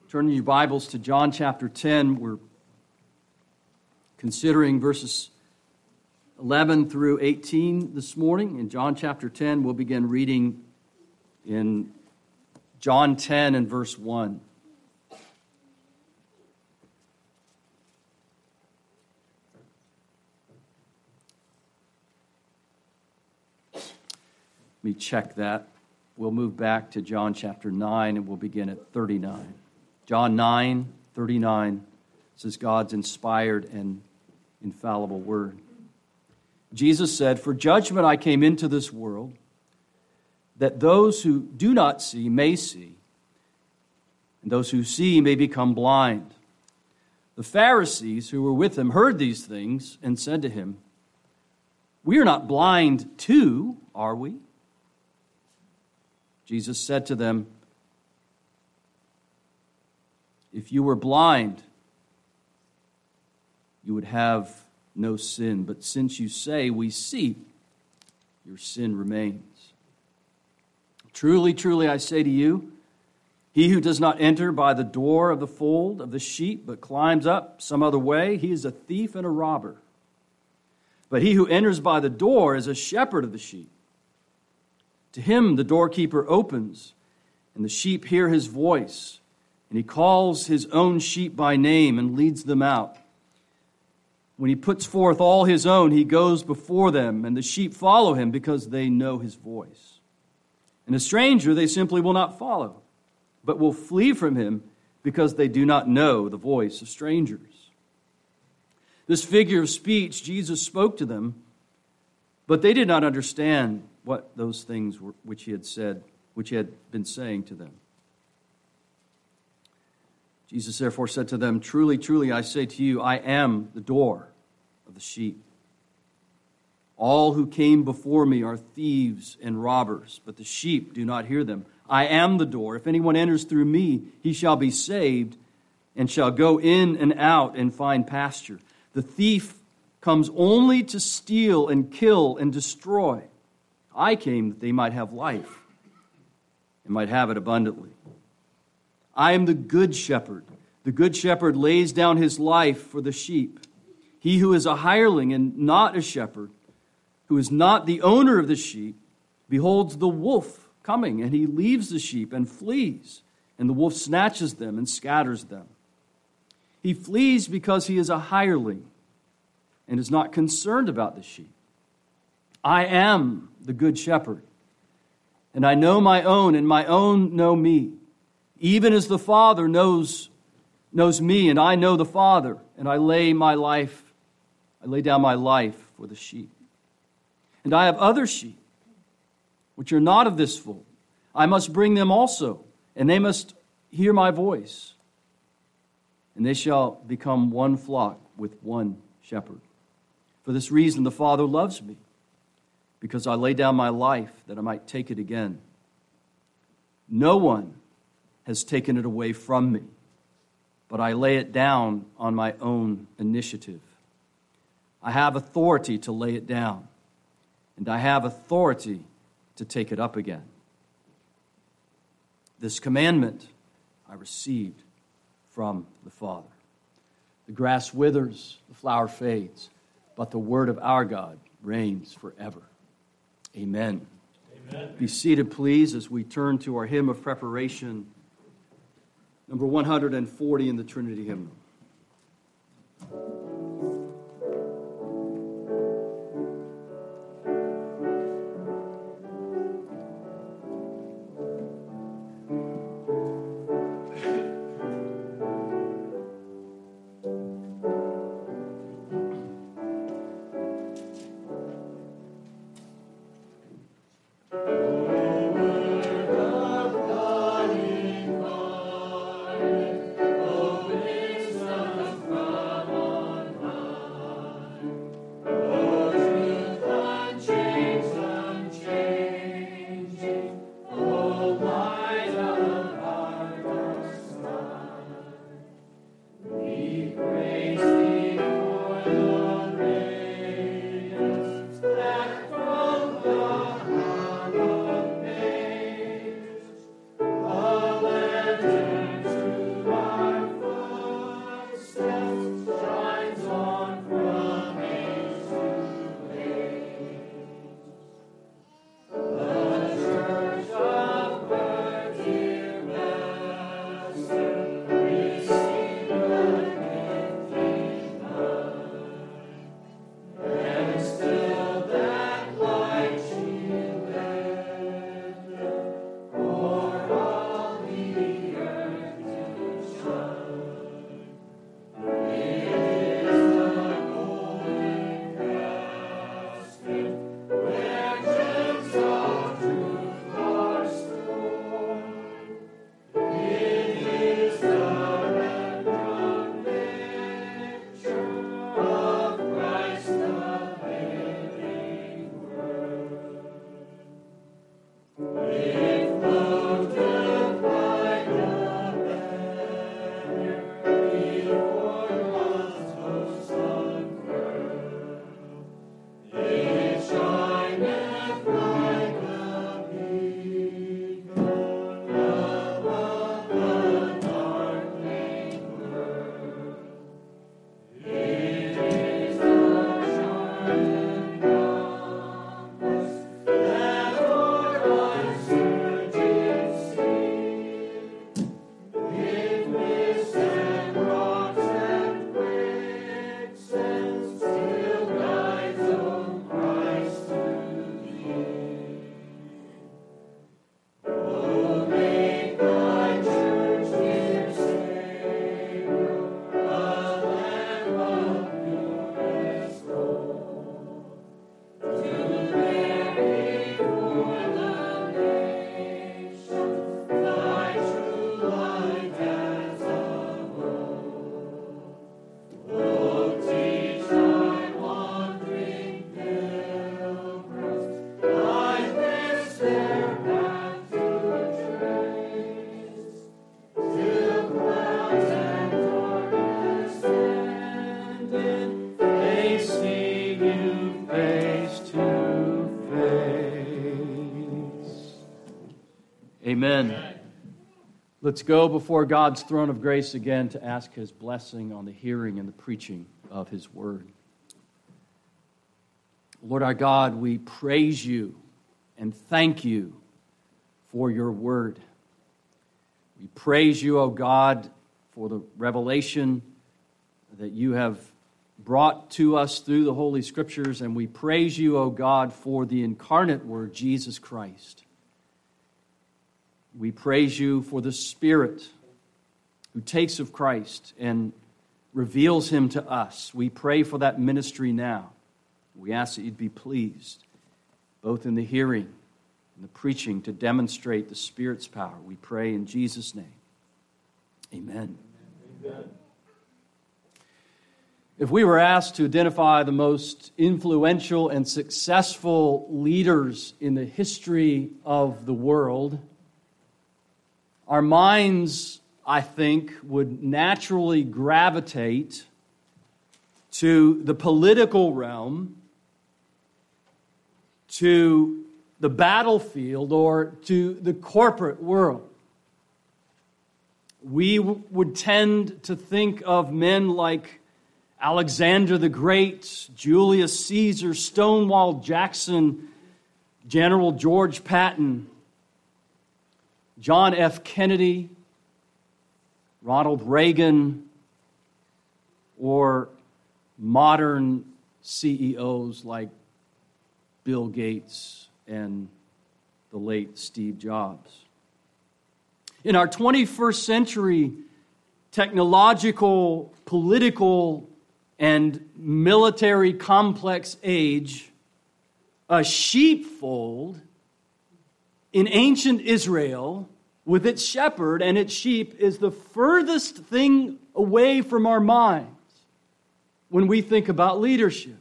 Turning your Bibles to John chapter 10, we're considering verses 11 through 18 this morning. In John chapter 10, we'll begin reading in John 10 and verse 1. Let me check that. We'll move back to John chapter 9 and we'll begin at 39. John 9:39 says God's inspired and infallible word. Jesus said, "For judgment I came into this world, that those who do not see may see, and those who see may become blind." The Pharisees who were with him heard these things and said to him, "We are not blind too, are we?" Jesus said to them, "If you were blind, you would have no sin. But since you say, 'We see,' your sin remains. Truly, truly, I say to you, he who does not enter by the door of the fold of the sheep, but climbs up some other way, he is a thief and a robber. But he who enters by the door is a shepherd of the sheep. To him the doorkeeper opens, and the sheep hear his voice. And he calls his own sheep by name and leads them out. When he puts forth all his own, he goes before them, and the sheep follow him because they know his voice. And a stranger they simply will not follow, but will flee from him because they do not know the voice of strangers." This figure of speech Jesus spoke to them, but they did not understand what those things were which he had been saying to them. Jesus therefore said to them, "Truly, truly, I say to you, I am the door of the sheep. All who came before me are thieves and robbers, but the sheep do not hear them. I am the door. If anyone enters through me, he shall be saved and shall go in and out and find pasture. The thief comes only to steal and kill and destroy. I came that they might have life and might have it abundantly. I am the good shepherd. The good shepherd lays down his life for the sheep. He who is a hireling and not a shepherd, who is not the owner of the sheep, beholds the wolf coming, and he leaves the sheep and flees, and the wolf snatches them and scatters them. He flees because he is a hireling and is not concerned about the sheep. I am the good shepherd, and I know my own, and my own know me. Even as the Father knows me, and I know the Father, and I lay down my life for the sheep. And I have other sheep, which are not of this fold. I must bring them also, and they must hear my voice. And they shall become one flock with one shepherd. For this reason the Father loves me, because I lay down my life that I might take it again. No one has taken it away from me, but I lay it down on my own initiative. I have authority to lay it down, and I have authority to take it up again. This commandment I received from the Father." The grass withers, the flower fades, but the word of our God reigns forever. Amen. Amen. Be seated, please, as we turn to our hymn of preparation, number 140 in the Trinity Hymnal. Let's go before God's throne of grace again to ask His blessing on the hearing and the preaching of His word. Lord our God, we praise You and thank You for Your word. We praise You, O God, for the revelation that You have brought to us through the Holy Scriptures, and we praise You, O God, for the incarnate Word, Jesus Christ. We praise You for the Spirit who takes of Christ and reveals Him to us. We pray for that ministry now. We ask that You'd be pleased, both in the hearing and the preaching, to demonstrate the Spirit's power. We pray in Jesus' name. Amen. Amen. If we were asked to identify the most influential and successful leaders in the history of the world, our minds, I think, would naturally gravitate to the political realm, to the battlefield, or to the corporate world. We would tend to think of men like Alexander the Great, Julius Caesar, Stonewall Jackson, General George Patton, John F. Kennedy, Ronald Reagan, or modern CEOs like Bill Gates and the late Steve Jobs. In our 21st century technological, political, and military complex age, a sheepfold in ancient Israel with its shepherd and its sheep is the furthest thing away from our minds when we think about leadership.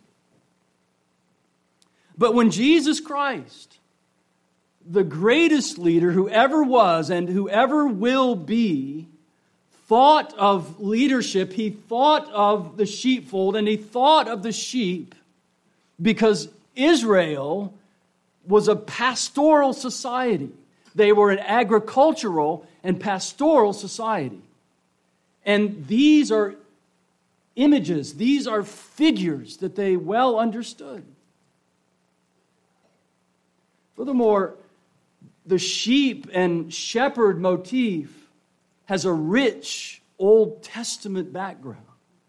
But when Jesus Christ, the greatest leader who ever was and who ever will be, thought of leadership, He thought of the sheepfold, and He thought of the sheep because Israel was a pastoral society. They were an agricultural and pastoral society. And these are images, these are figures that they well understood. Furthermore, the sheep and shepherd motif has a rich Old Testament background.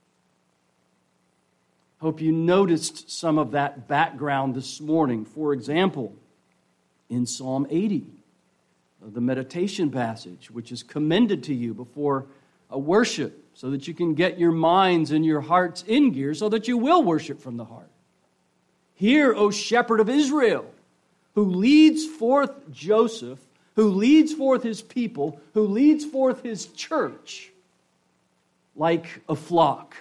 Hope you noticed some of that background this morning. For example, in Psalm 80, the meditation passage, which is commended to you before a worship, so that you can get your minds and your hearts in gear, so that you will worship from the heart. Hear, O shepherd of Israel, who leads forth Joseph, who leads forth his people, who leads forth his church like a flock.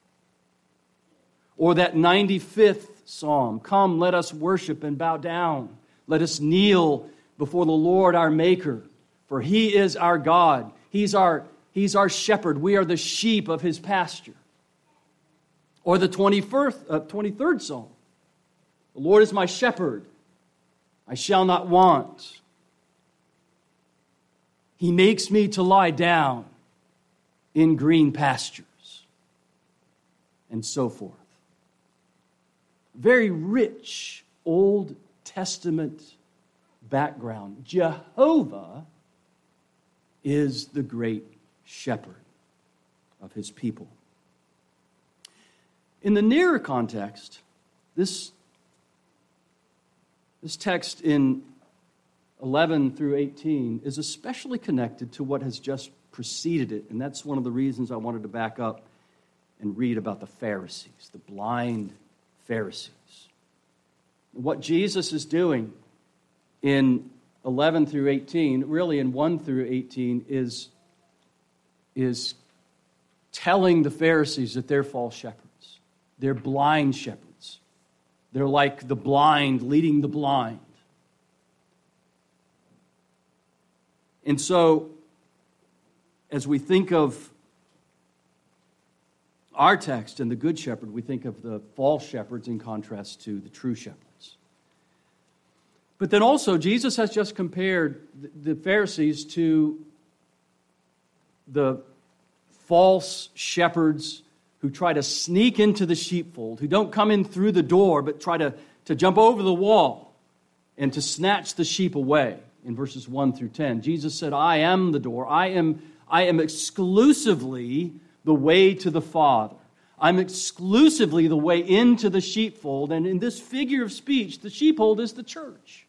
Or that 95th Psalm, come, let us worship and bow down. Let us kneel before the Lord our Maker, for He is our God. He's our shepherd. We are the sheep of His pasture. Or the 23rd Psalm, the Lord is my shepherd, I shall not want. He makes me to lie down in green pastures, and so forth. Very rich Old Testament background. Jehovah is the great shepherd of His people. In the nearer context, this text in 11 through 18 is especially connected to what has just preceded it, and that's one of the reasons I wanted to back up and read about the Pharisees, the blind Pharisees. What Jesus is doing in 11 through 18, really in 1 through 18, is telling the Pharisees that they're false shepherds. They're blind shepherds. They're like the blind leading the blind. And so, as we think of our text and the good shepherd, we think of the false shepherds in contrast to the true shepherds. But then also, Jesus has just compared the Pharisees to the false shepherds who try to sneak into the sheepfold, who don't come in through the door, but try to jump over the wall and to snatch the sheep away. In verses 1 through 10, Jesus said, I am the door. I am exclusively the way to the Father. I'm exclusively the way into the sheepfold. And in this figure of speech, the sheepfold is the church.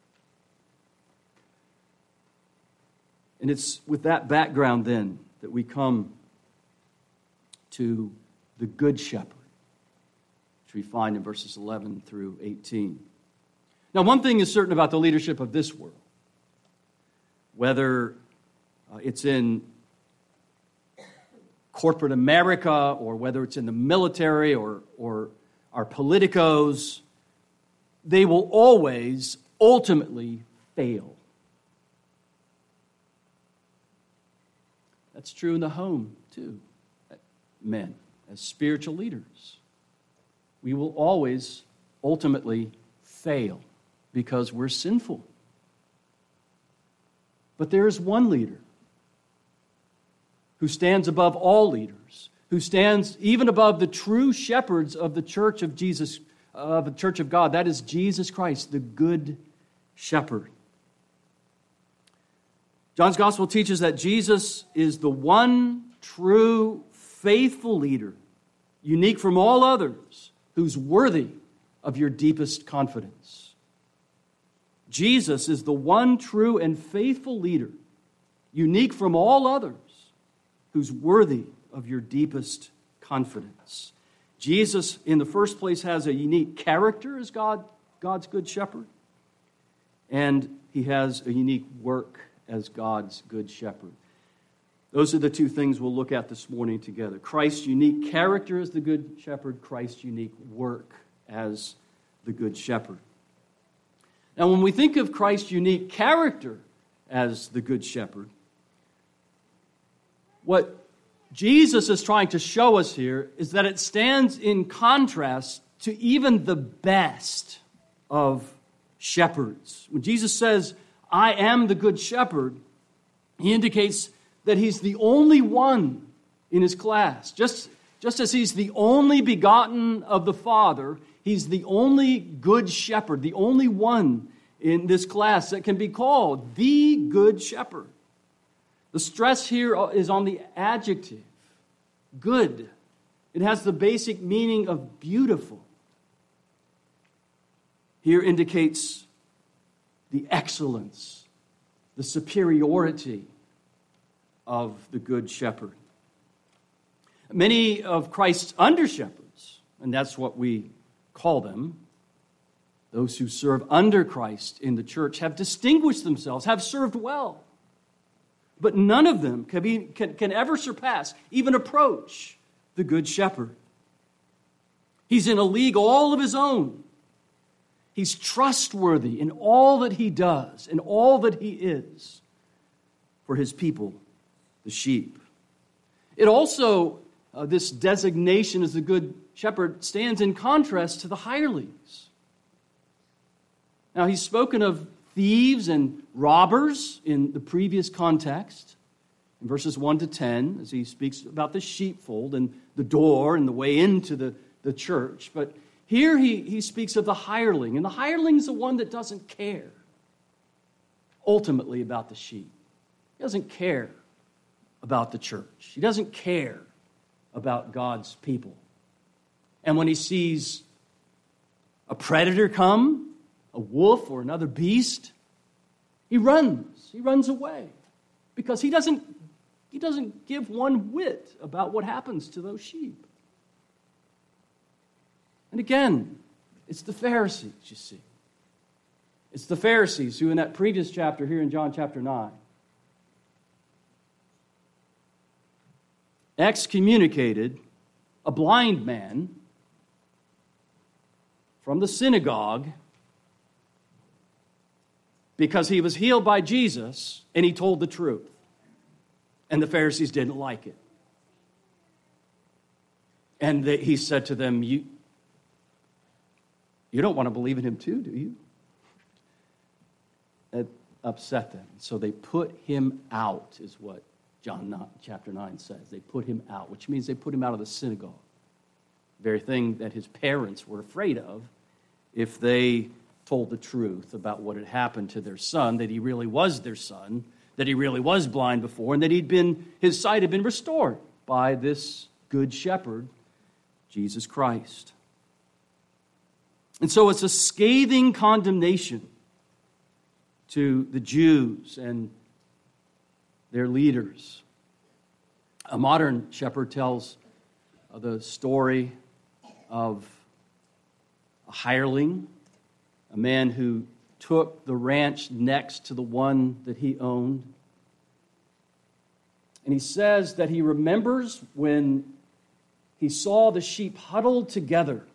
And it's with that background then that we come to the Good Shepherd, which we find in verses 11 through 18. Now, one thing is certain about the leadership of this world, whether it's in corporate America or whether it's in the military or our politicos, they will always ultimately fail. That's true in the home, too. Men, as spiritual leaders, we will always ultimately fail because we're sinful. But there is one leader who stands above all leaders, who stands even above the true shepherds of the church of Jesus, of the church of God. That is Jesus Christ, the Good Shepherd. John's Gospel teaches that Jesus is the one true, faithful leader, unique from all others, who's worthy of your deepest confidence. Jesus is the one true and faithful leader, unique from all others, who's worthy of your deepest confidence. Jesus, in the first place, has a unique character as God's good shepherd, and he has a unique work as God's good shepherd. Those are the two things we'll look at this morning together. Christ's unique character as the good shepherd, Christ's unique work as the good shepherd. Now, when we think of Christ's unique character as the good shepherd, what Jesus is trying to show us here is that it stands in contrast to even the best of shepherds. When Jesus says, I am the good shepherd, he indicates that he's the only one in his class. Just as he's the only begotten of the Father, he's the only good shepherd, the only one in this class that can be called the good shepherd. The stress here is on the adjective, good. It has the basic meaning of beautiful. Here indicates the excellence, the superiority of the good shepherd. Many of Christ's under-shepherds, and that's what we call them, those who serve under Christ in the church, have distinguished themselves, have served well. But none of them can ever surpass, even approach, the good shepherd. He's in a league all of his own. He's trustworthy in all that he does and all that he is for his people, the sheep. It also, this designation as the good shepherd, stands in contrast to the hirelings. Now, he's spoken of thieves and robbers in the previous context, in verses 1 to 10, as he speaks about the sheepfold and the door and the way into the church. But here he speaks of the hireling, and the hireling is the one that doesn't care ultimately about the sheep. He doesn't care about the church. He doesn't care about God's people. And when he sees a predator come, a wolf or another beast, he runs away, because he doesn't give one whit about what happens to those sheep. And again, it's the Pharisees, you see. It's the Pharisees who, in that previous chapter here in John chapter 9, excommunicated a blind man from the synagogue because he was healed by Jesus and he told the truth. And the Pharisees didn't like it. And he said to them, you don't want to believe in him too, do you? It upset them. So they put him out, is what chapter 9 says. They put him out, which means they put him out of the synagogue. The very thing that his parents were afraid of if they told the truth about what had happened to their son, that he really was their son, that he really was blind before, and that his sight had been restored by this good shepherd, Jesus Christ. And so it's a scathing condemnation to the Jews and their leaders. A modern shepherd tells the story of a hireling, a man who took the ranch next to the one that he owned. And he says that he remembers when he saw the sheep huddled together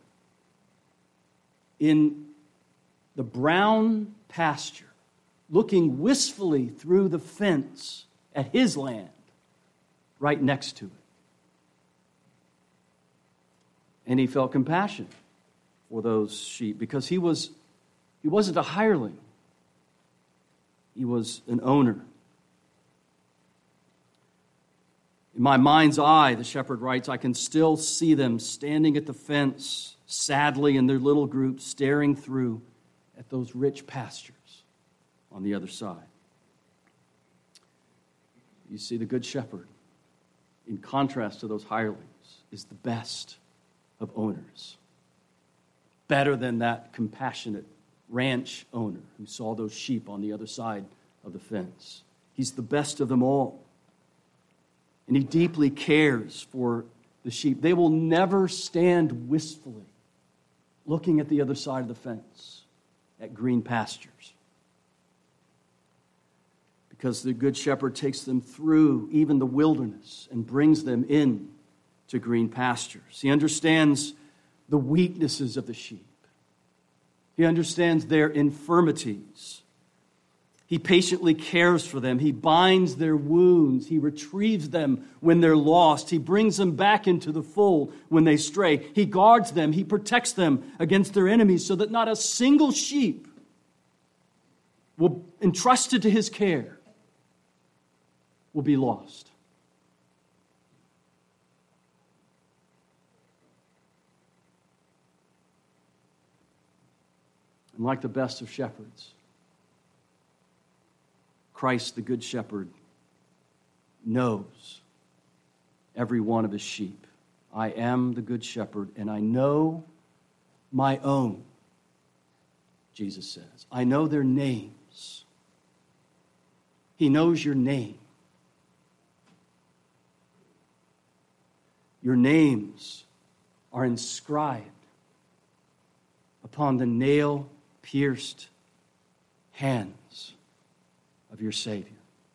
in the brown pasture, looking wistfully through the fence at his land right next to it. And he felt compassion for those sheep because he wasn't a hireling. He was an owner. In my mind's eye, the shepherd writes, I can still see them standing at the fence, sadly in their little group, staring through at those rich pastures on the other side. You see, the good shepherd, in contrast to those hirelings, is the best of owners. Better than that compassionate ranch owner who saw those sheep on the other side of the fence. He's the best of them all. And he deeply cares for the sheep. They will never stand wistfully looking at the other side of the fence at green pastures. Because the good shepherd takes them through even the wilderness and brings them in to green pastures. He understands the weaknesses of the sheep. He understands their infirmities. He patiently cares for them. He binds their wounds. He retrieves them when they're lost. He brings them back into the fold when they stray. He guards them. He protects them against their enemies so that not a single sheep will entrusted to his care will be lost. And like the best of shepherds, Christ, the Good Shepherd, knows every one of his sheep. I am the Good Shepherd, and I know my own, Jesus says. I know their names. He knows your name. Your names are inscribed upon the nail-pierced hands of your Savior.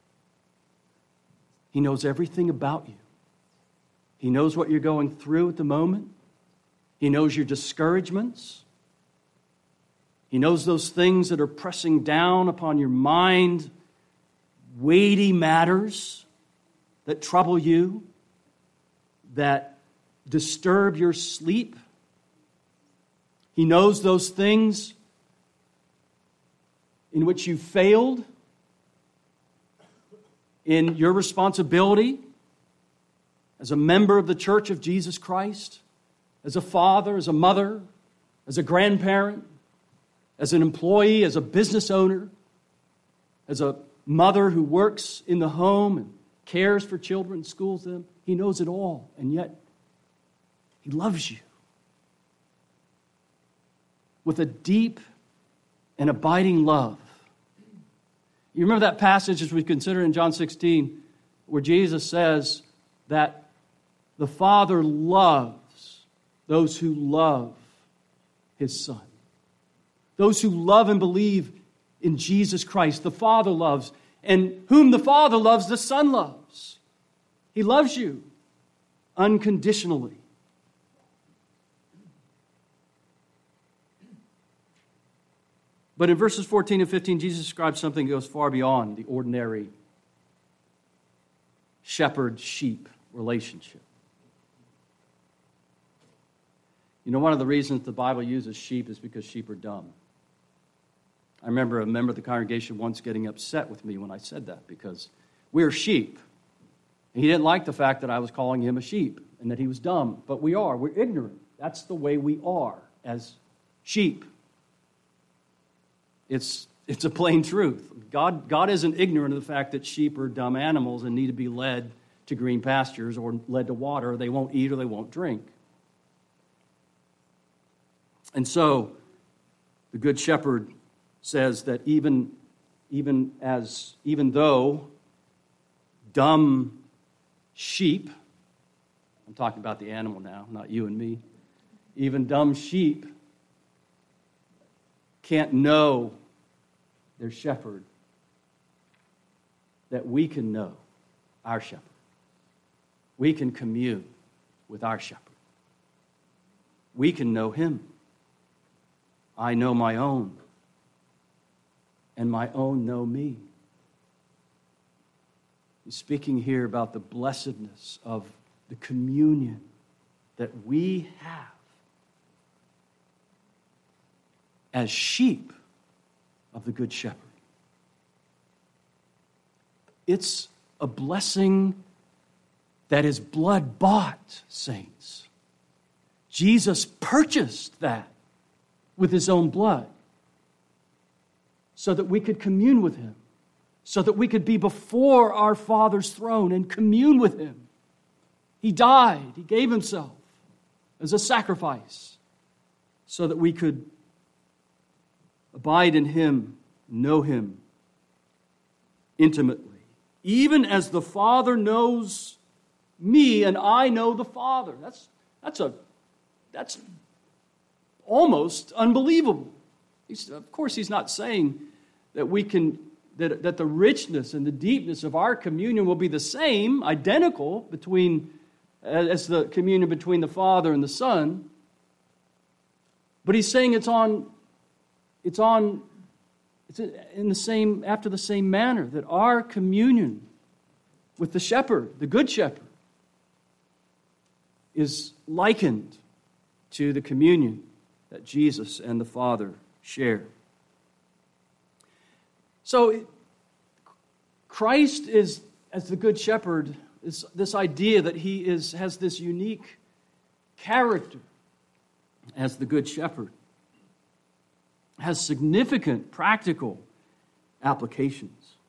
He knows everything about you. He knows what you're going through at the moment. He knows your discouragements. He knows those things that are pressing down upon your mind, weighty matters that trouble you, that disturb your sleep. He knows those things in which you failed in your responsibility as a member of the Church of Jesus Christ, as a father, as a mother, as a grandparent, as an employee, as a business owner, as a mother who works in the home and cares for children, schools them. He knows it all, and yet he loves you with a deep and abiding love. You remember that passage as we consider in John 16 where Jesus says that the Father loves those who love his Son. Those who love and believe in Jesus Christ, the Father loves. And whom the Father loves, the Son loves. He loves you unconditionally. But in verses 14 and 15, Jesus describes something that goes far beyond the ordinary shepherd-sheep relationship. You know, one of the reasons the Bible uses sheep is because sheep are dumb. I remember a member of the congregation once getting upset with me when I said that, because we're sheep. He didn't like the fact that I was calling him a sheep and that he was dumb. But we are. We're ignorant. That's the way we are as sheep. It's a plain truth. God isn't ignorant of the fact that sheep are dumb animals and need to be led to green pastures or led to water. They won't eat or they won't drink. And so the Good Shepherd says that even though dumb sheep, I'm talking about the animal now, not you and me, even dumb sheep can't know their shepherd, that we can know our shepherd. We can commune with our shepherd. We can know him. I know my own, and my own know me. He's speaking here about the blessedness of the communion that we have as sheep of the Good Shepherd. It's a blessing that is blood-bought, saints. Jesus purchased that with his own blood so that we could commune with him, so that we could be before our Father's throne and commune with him. He died. He gave himself as a sacrifice so that we could abide in him, know him intimately. Even as the Father knows me and I know the Father. That's almost unbelievable. Of course, he's not saying that we can that the richness and the deepness of our communion will be the same, identical as the communion between the Father and the Son. But he's saying it's in the same, after the same manner, that our communion with the shepherd, the Good Shepherd, is likened to the communion that Jesus and the Father share. So Christ is, as the Good Shepherd, is this idea that he has this unique character as the Good Shepherd, has significant practical applications.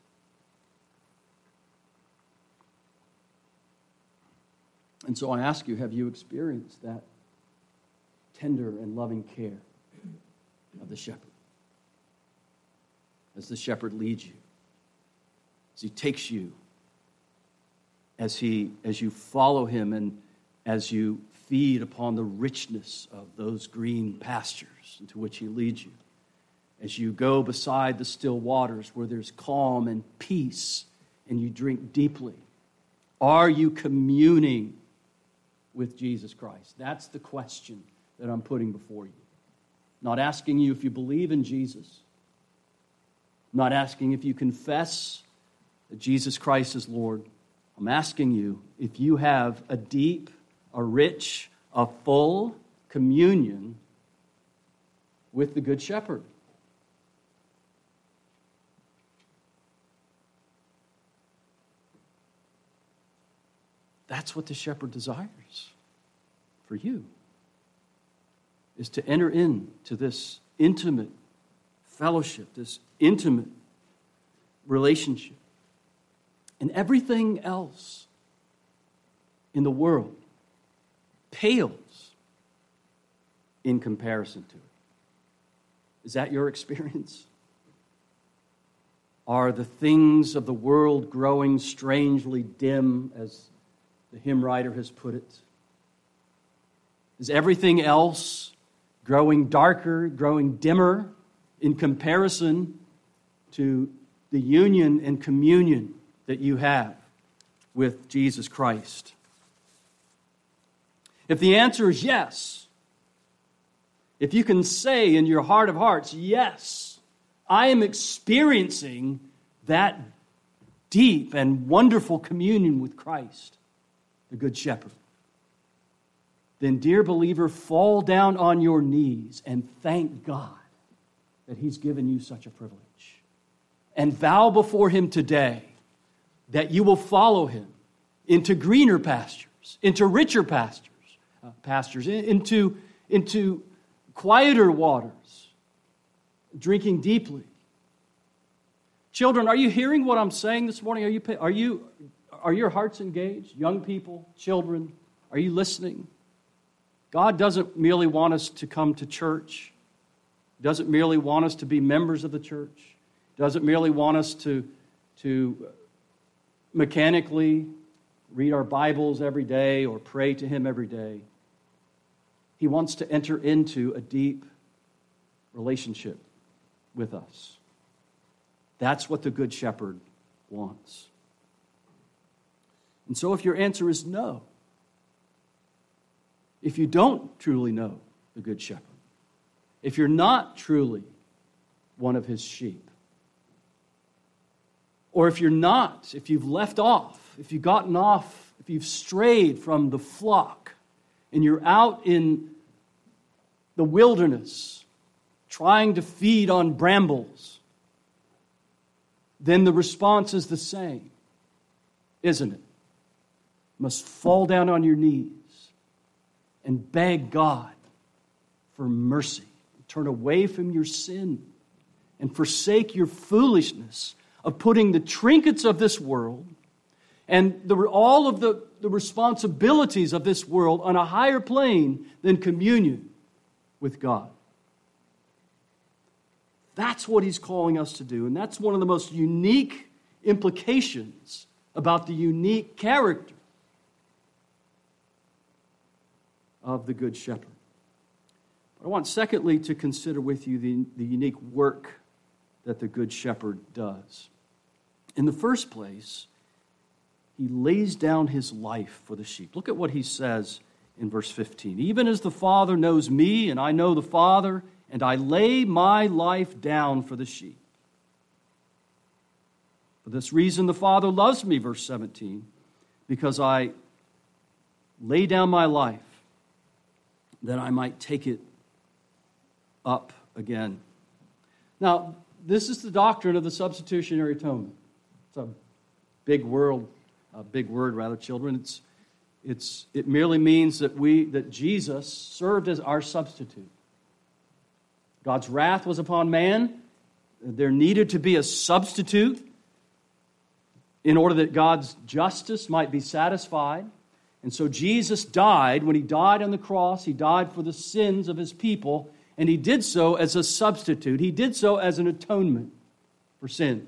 And so I ask you, have you experienced that tender and loving care of the shepherd? As the shepherd leads you, as he takes you, as you follow him and as you feed upon the richness of those green pastures into which he leads you, as you go beside the still waters where there's calm and peace and you drink deeply. Are you communing with Jesus Christ? That's the question that I'm putting before you. Not asking you if you believe in Jesus. Not asking if you confess that Jesus Christ is Lord. I'm asking you if you have a deep, a rich, a full communion with the Good Shepherd. That's what the shepherd desires for you, is to enter into this intimate fellowship, this intimate relationship. And everything else in the world pales in comparison to it. Is that your experience? Are the things of the world growing strangely dim, as the hymn writer has put it? Is everything else growing darker, growing dimmer in comparison to the union and communion that you have with Jesus Christ? If the answer is yes, if you can say in your heart of hearts, yes, I am experiencing that deep and wonderful communion with Christ, the Good Shepherd, then, dear believer, fall down on your knees and thank God that He's given you such a privilege. And vow before Him today that you will follow Him into greener pastures, into richer pastures, into quieter waters, drinking deeply. Children, are you hearing what I'm saying this morning? Are your hearts engaged? Young people, children, are you listening? God doesn't merely want us to come to church. He doesn't merely want us to be members of the church. He doesn't merely want us to mechanically read our Bibles every day or pray to Him every day. He wants to enter into a deep relationship with us. That's what the Good Shepherd wants. And so if your answer is no, if you don't truly know the Good Shepherd, if you're not truly one of His sheep, or if you've left off, if you've gotten off, if you've strayed from the flock, and you're out in the wilderness trying to feed on brambles, then the response is the same, isn't it? You must fall down on your knees and beg God for mercy. Turn away from your sin and forsake your foolishness of putting the trinkets of this world and all of the responsibilities of this world on a higher plane than communion with God. That's what He's calling us to do, and that's one of the most unique implications about the unique character of the Good Shepherd. But I want, secondly, to consider with you the unique work that the Good Shepherd does. In the first place, He lays down His life for the sheep. Look at what He says in verse 15. Even as the Father knows me, and I know the Father, and I lay my life down for the sheep. For this reason the Father loves me, verse 17, because I lay down my life that I might take it up again. Now, this is the doctrine of the substitutionary atonement. It's a big word, children. It merely means that Jesus served as our substitute. God's wrath was upon man. There needed to be a substitute in order that God's justice might be satisfied. And so Jesus died. When He died on the cross, He died for the sins of His people, and He did so as a substitute. He did so as an atonement for sin.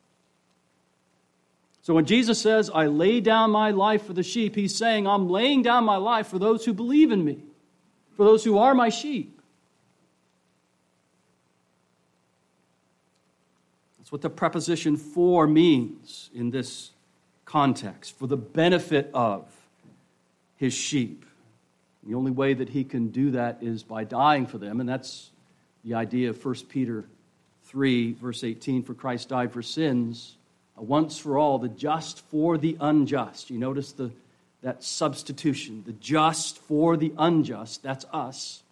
So when Jesus says, I lay down my life for the sheep, He's saying, I'm laying down my life for those who believe in me, for those who are my sheep. That's what the preposition for means in this context, for the benefit of His sheep. The only way that He can do that is by dying for them, and that's the idea of 1 Peter 3, verse 18, for Christ died for sins, once for all, the just for the unjust. You notice that substitution, the just for the unjust, that's us,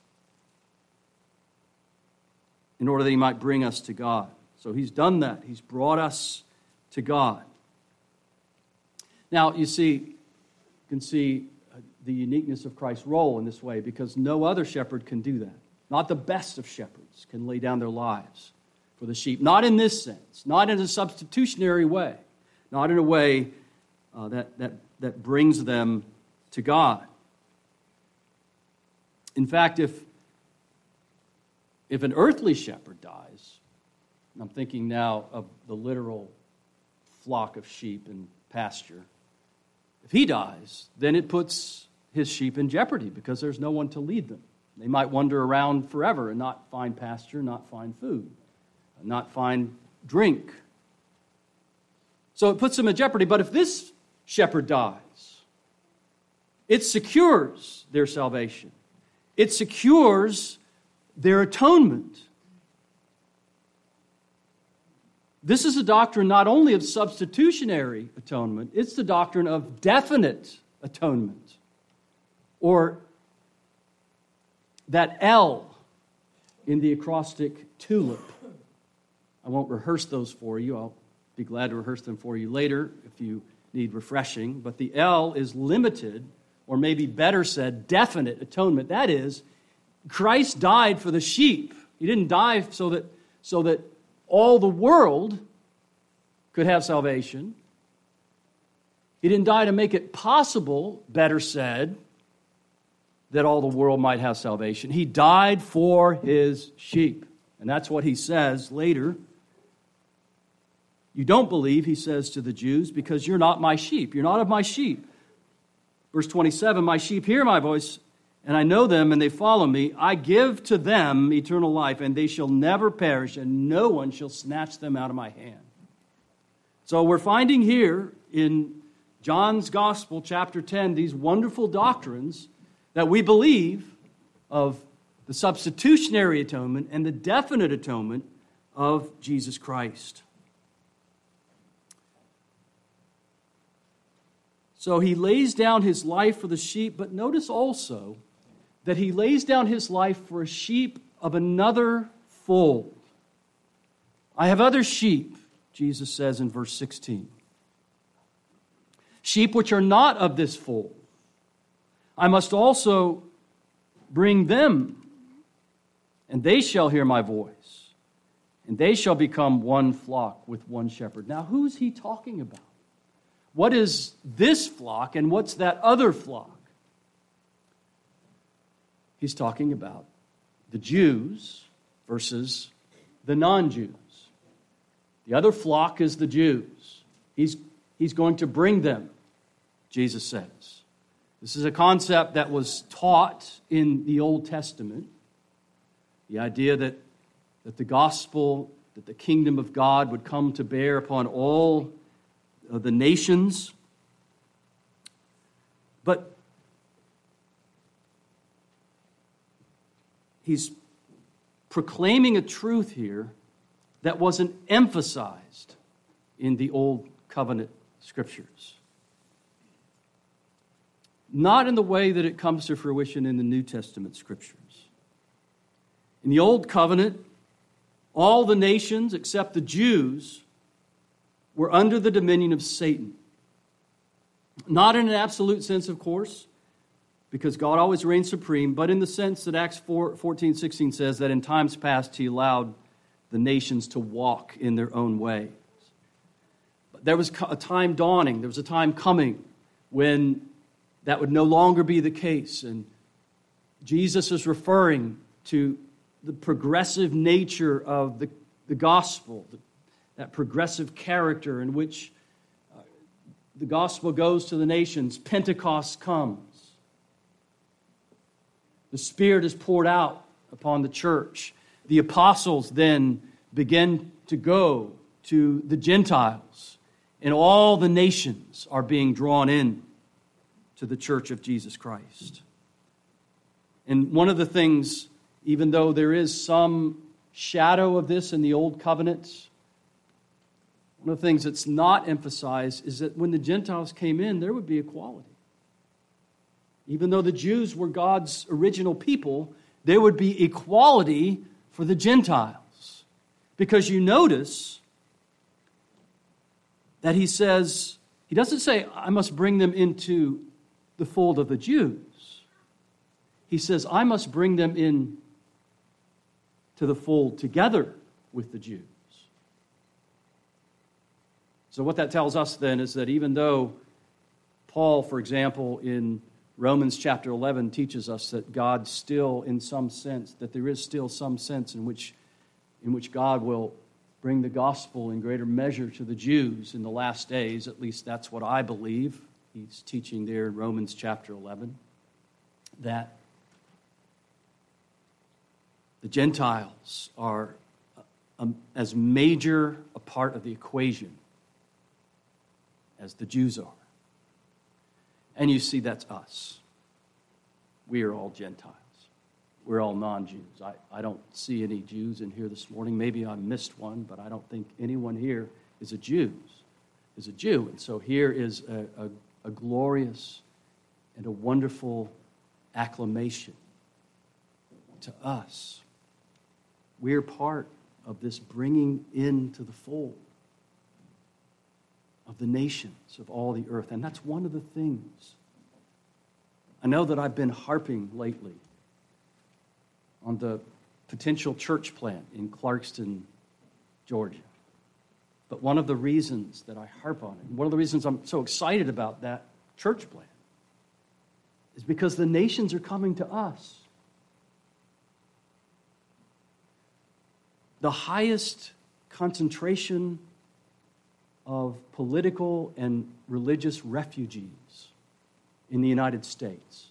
in order that He might bring us to God. So He's done that. He's brought us to God. Now, you can see the uniqueness of Christ's role in this way, because no other shepherd can do that. Not the best of shepherds can lay down their lives for the sheep. Not in this sense. Not in a substitutionary way. Not in a way that brings them to God. In fact, if an earthly shepherd dies, and I'm thinking now of the literal flock of sheep in pasture, if he dies, then it puts his sheep in jeopardy because there's no one to lead them. They might wander around forever and not find pasture, not find food, not find drink. So it puts them in jeopardy. But if this shepherd dies, it secures their salvation. It secures their atonement. This is a doctrine not only of substitutionary atonement, it's the doctrine of definite atonement. Or that L in the acrostic tulip. I won't rehearse those for you. I'll be glad to rehearse them for you later if you need refreshing, but the L is limited, or maybe better said, definite atonement. That is, Christ died for the sheep. He didn't die so that all the world could have salvation. He didn't die to make it possible, better said, that all the world might have salvation. He died for his sheep. And that's what he says later. You don't believe, he says to the Jews, because you're not my sheep. You're not of my sheep. Verse 27, my sheep hear my voice, and I know them, and they follow me. I give to them eternal life, and they shall never perish, and no one shall snatch them out of my hand. So we're finding here in John's Gospel, chapter 10, these wonderful doctrines that we believe of the substitutionary atonement and the definite atonement of Jesus Christ. So he lays down his life for the sheep, but notice also that he lays down his life for a sheep of another fold. I have other sheep, Jesus says in verse 16. Sheep which are not of this fold. I must also bring them, and they shall hear my voice, and they shall become one flock with one shepherd. Now, who's he talking about? What is this flock and what's that other flock? He's talking about the Jews versus the non-Jews. The other flock is the Jews. He's going to bring them, Jesus says. This is a concept that was taught in the Old Testament. The idea that the gospel, that the kingdom of God would come to bear upon all of the nations. But he's proclaiming a truth here that wasn't emphasized in the Old Covenant scriptures. Not in the way that it comes to fruition in the New Testament scriptures. In the Old Covenant, all the nations except the Jews were under the dominion of Satan. Not in an absolute sense, of course, because God always reigns supreme, but in the sense that Acts 14:16 says that in times past he allowed the nations to walk in their own ways. But there was a time dawning, there was a time coming when that would no longer be the case. And Jesus is referring to the progressive nature of the gospel, that progressive character in which the gospel goes to the nations. Pentecost comes. The Spirit is poured out upon the church. The apostles then begin to go to the Gentiles, and all the nations are being drawn in to the church of Jesus Christ. And one of the things, even though there is some shadow of this in the Old Covenant, one of the things that's not emphasized is that when the Gentiles came in, there would be equality. Even though the Jews were God's original people, there would be equality for the Gentiles. Because you notice that he says, he doesn't say, I must bring them into the fold of the Jews. He says, I must bring them in to the fold together with the Jews. So what that tells us then is that even though Paul, for example, in Romans chapter 11 teaches us that God still, in some sense, that there is still some sense in which God will bring the gospel in greater measure to the Jews in the last days. At least that's what I believe. He's teaching there in Romans chapter 11 that the Gentiles are as major a part of the equation as the Jews are. And you see, that's us. We are all Gentiles. We're all non-Jews. I don't see any Jews in here this morning. Maybe I missed one, but I don't think anyone here is a Jew. And so here is a glorious and a wonderful acclamation to us. We're part of this bringing into the fold of the nations of all the earth. And that's one of the things. I know that I've been harping lately on the potential church plant in Clarkston, Georgia. But one of the reasons that I harp on it, one of the reasons I'm so excited about that church plant, is because the nations are coming to us. The highest concentration of political and religious refugees in the United States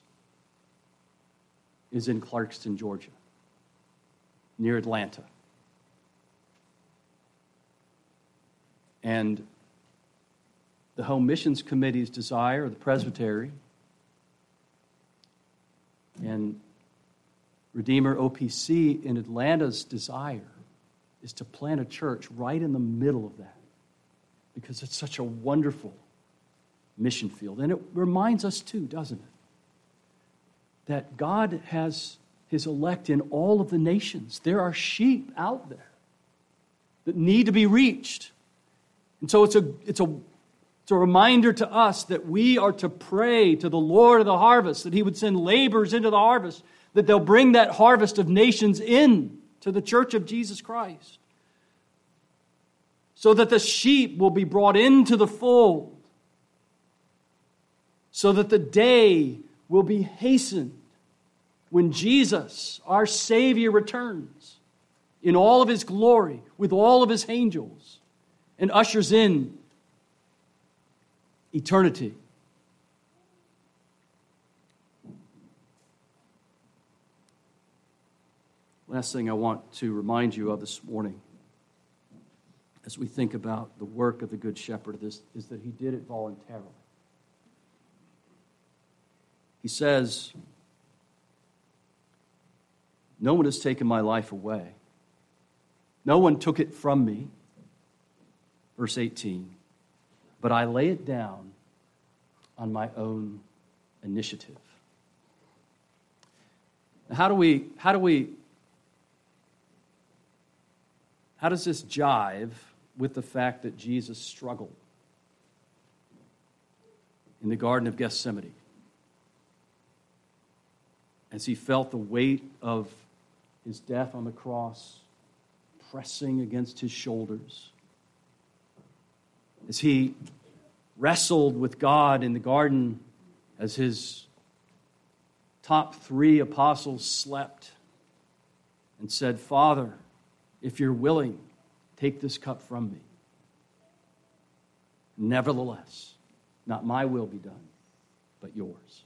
is in Clarkston, Georgia, near Atlanta. And the Home Missions Committee's desire, or the Presbytery, and Redeemer OPC in Atlanta's desire is to plant a church right in the middle of that, because it's such a wonderful mission field. And it reminds us too, doesn't it, that God has his elect in all of the nations. There are sheep out there that need to be reached. And so it's a reminder to us that we are to pray to the Lord of the harvest, that he would send laborers into the harvest, that they'll bring that harvest of nations in to the church of Jesus Christ, so that the sheep will be brought into the fold, so that the day will be hastened when Jesus, our Savior, returns in all of his glory with all of his angels and ushers in eternity. Last thing I want to remind you of this morning as we think about the work of the Good Shepherd is that he did it voluntarily. He says, "No one has taken my life away. No one took it from me." Verse 18, "But I lay it down on my own initiative." Now, how does this jive with the fact that Jesus struggled in the Garden of Gethsemane as he felt the weight of his death on the cross pressing against his shoulders, as he wrestled with God in the garden, as his top 3 apostles slept and said, "Father, if you're willing, take this cup from me. Nevertheless, not my will be done, but yours."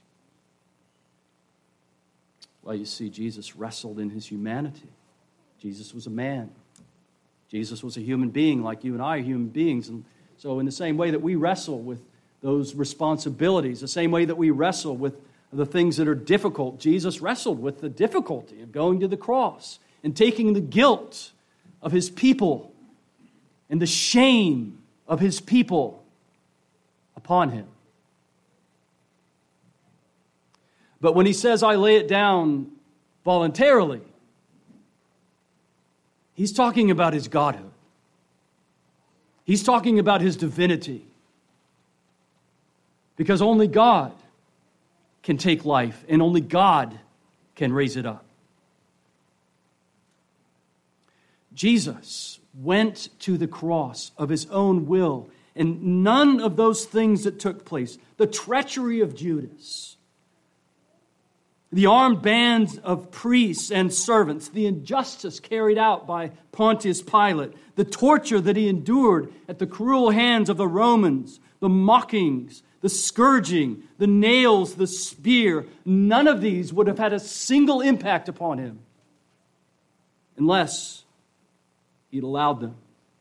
Well, you see, Jesus wrestled in his humanity. Jesus was a man. Jesus was a human being like you and I are human beings. And so in the same way that we wrestle with those responsibilities, the same way that we wrestle with the things that are difficult, Jesus wrestled with the difficulty of going to the cross and taking the guilt of his people and the shame of his people upon him. But when he says, "I lay it down voluntarily," he's talking about his godhood. He's talking about his divinity. Because only God can take life, and only God can raise it up. Jesus went to the cross of his own will, and none of those things that took place, the treachery of Judas, the armed bands of priests and servants, the injustice carried out by Pontius Pilate, the torture that he endured at the cruel hands of the Romans, the mockings, the scourging, the nails, the spear, none of these would have had a single impact upon him unless he'd allowed them.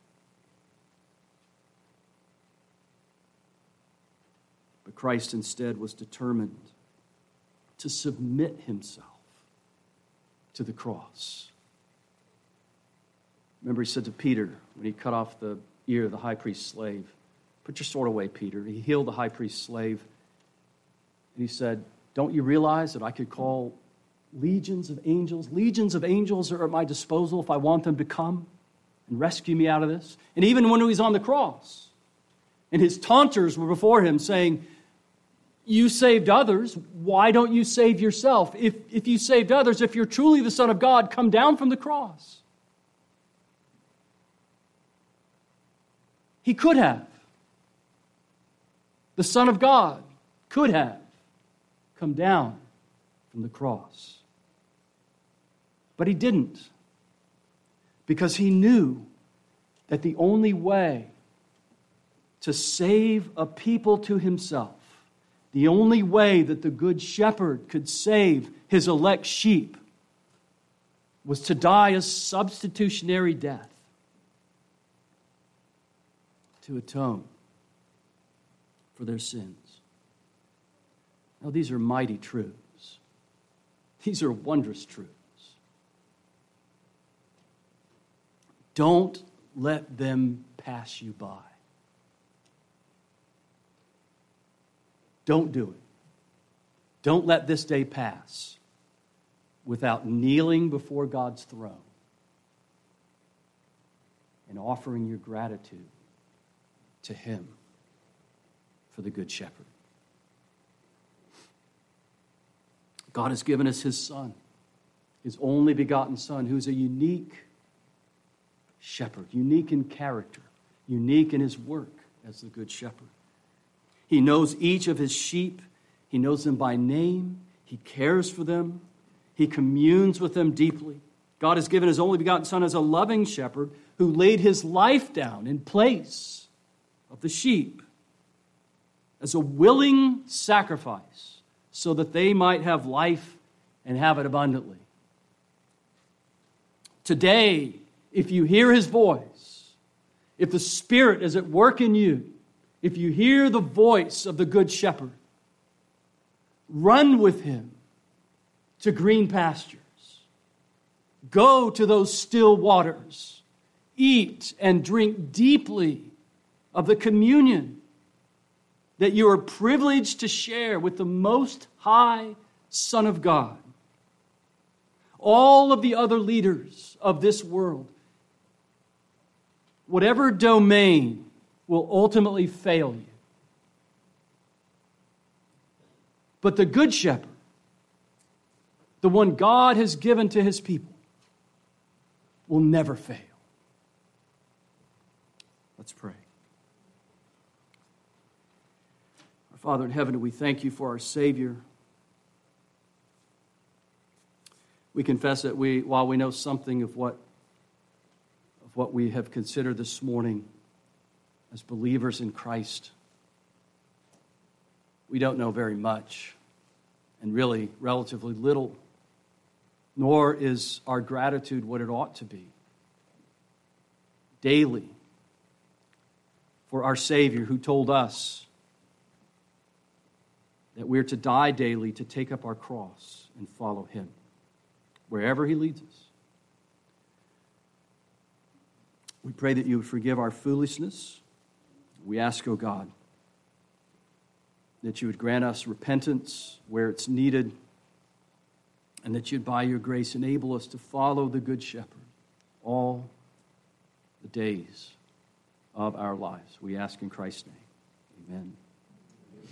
But Christ instead was determined to submit himself to the cross. Remember, he said to Peter when he cut off the ear of the high priest's slave, "Put your sword away, Peter." He healed the high priest's slave. And he said, "Don't you realize that I could call legions of angels? Legions of angels are at my disposal if I want them to come and rescue me out of this." And even when he was on the cross, And his taunters were before him, saying, you saved others, why don't you save yourself? If you saved others, if you're truly the Son of God, come down from the cross. He could have. The Son of God could have come down from the cross. But he didn't, because he knew that the only way to save a people to himself, the only way that the Good Shepherd could save his elect sheep, was to die a substitutionary death to atone for their sins. Now, these are mighty truths. These are wondrous truths. Don't let them pass you by. Don't do it. Don't let this day pass without kneeling before God's throne and offering your gratitude to Him for the Good Shepherd. God has given us His Son, His only begotten Son, who's a unique shepherd, unique in character, unique in His work as the Good Shepherd. He knows each of His sheep. He knows them by name. He cares for them. He communes with them deeply. God has given His only begotten Son as a loving shepherd who laid His life down in place of the sheep as a willing sacrifice so that they might have life and have it abundantly. Today, if you hear His voice, if the Spirit is at work in you, if you hear the voice of the Good Shepherd, run with Him to green pastures. Go to those still waters. Eat and drink deeply of the communion that you are privileged to share with the Most High Son of God. All of the other leaders of this world, whatever domain, will ultimately fail you. But the Good Shepherd, the one God has given to His people, will never fail. Let's pray. Our Father in heaven, we thank You for our Savior. We confess that while we know something of what we have considered this morning as believers in Christ, we don't know very much, and really relatively little, nor is our gratitude what it ought to be. Daily, for our Savior who told us that we're to die daily to take up our cross and follow Him, wherever He leads us. We pray that You would forgive our foolishness. We ask, O God, that You would grant us repentance where it's needed, and that You'd, by Your grace, enable us to follow the Good Shepherd all the days of our lives. We ask in Christ's name. Amen.